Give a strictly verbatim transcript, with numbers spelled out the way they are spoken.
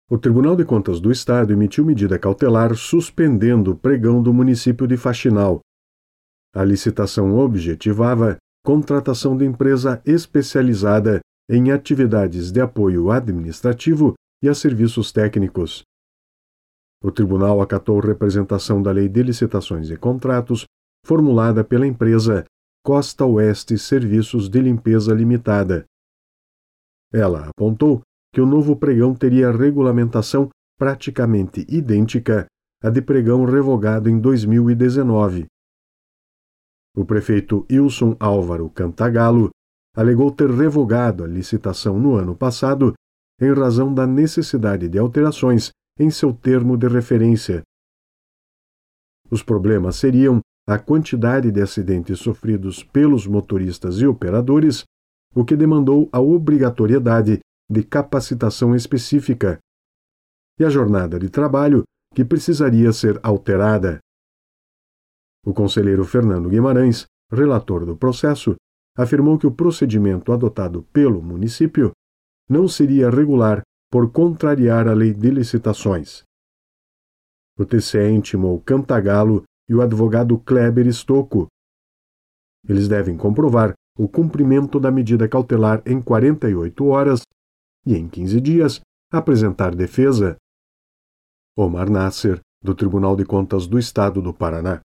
O Tribunal de Contas do Estado emitiu medida cautelar suspendendo o pregão do município de Faxinal. A licitação objetivava contratação de empresa especializada em atividades de apoio administrativo e a serviços técnicos. O tribunal acatou representação da Lei de Licitações e Contratos, formulada pela empresa Costa Oeste Serviços de Limpeza Limitada. Ela apontou que o novo pregão teria regulamentação praticamente idêntica à de pregão revogado em dois mil e dezenove. O prefeito Ilson Álvaro Cantagalo alegou ter revogado a licitação no ano passado em razão da necessidade de alterações em seu termo de referência. Os problemas seriam a quantidade de acidentes sofridos pelos motoristas e operadores, o que demandou a obrigatoriedade de capacitação específica, e a jornada de trabalho, que precisaria ser alterada. O conselheiro Fernando Guimarães, relator do processo, afirmou que o procedimento adotado pelo município não seria regular por contrariar a lei de licitações. O T C E intimou Cantagalo e o advogado Kleber Stocco. Eles devem comprovar o cumprimento da medida cautelar em quarenta e oito horas e, em quinze dias, apresentar defesa. Omar Nasser, do Tribunal de Contas do Estado do Paraná.